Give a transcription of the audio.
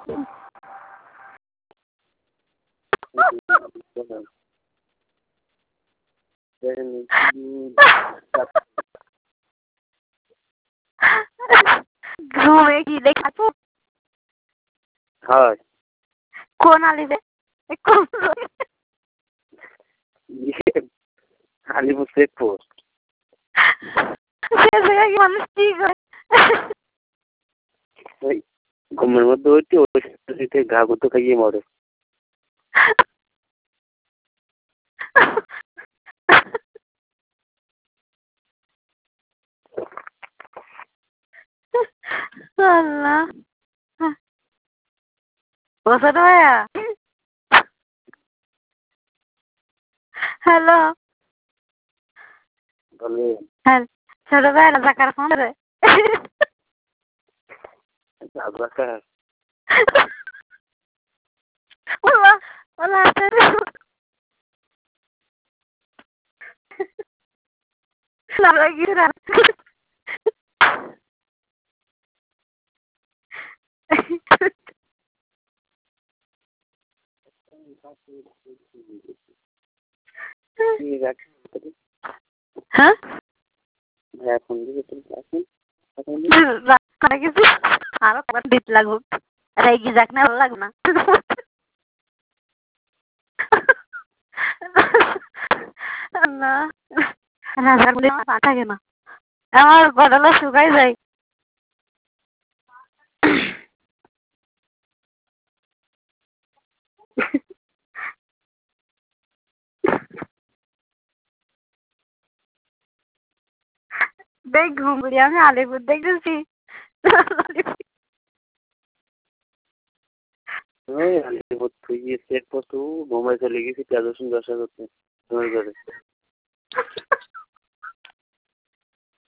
घूमे की देखा तू हाँ कौन आली रे कौन ये आलिपुर शेखपुर সে জায়গায় কি মানুষ কি করে ওই ঘুমের মধ্যে হচ্ছে ওই গা গুতো খাইয়ে মরে আল্লাহ বসত ভাইয়া হ্যালো বলে হ্যাঁ ছোট ভাই রাজাকার ফোন রে রাজাকার ওলা ওলা লালা গিরা হ্যাঁ এখন দিকে তুমি করে গেছি আরো কবার দিত লাগুক রেগি যাক না ভালো লাগবে না আল্লাহ রাজার বলে আমার থাকে না আমার গলাটা শুকাই যায় দেখ ঘুমড়ি আমি আলিপুর দেখেছি ওই আলিপুর তুই গিয়ে চেক করতো বোম্বাই চলে গেছি 13 করতে তোমার ঘরে